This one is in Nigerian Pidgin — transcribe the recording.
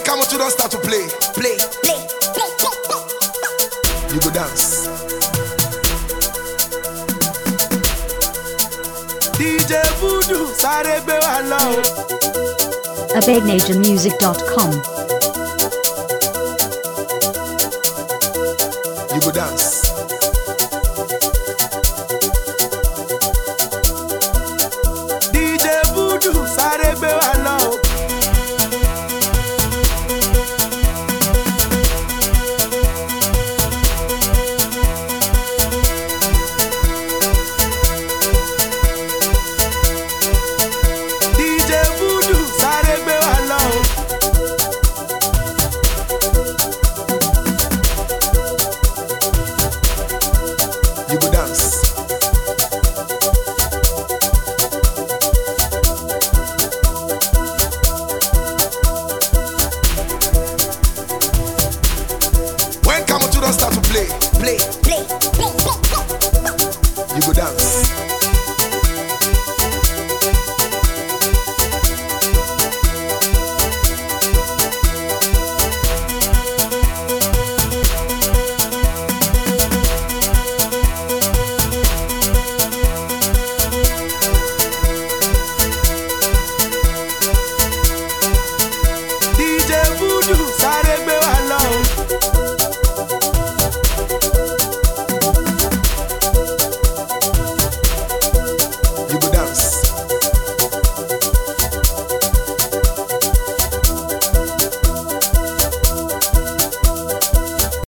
Come on, you don't start to play. Play. You go dance. DJ Voodoo, sare gbe wa lọ. AbadeNationMusic.com. You go dance. DJ Voodoo, sare gbe wa lọ. You go dance. When come on, you don't start to play. You go dance.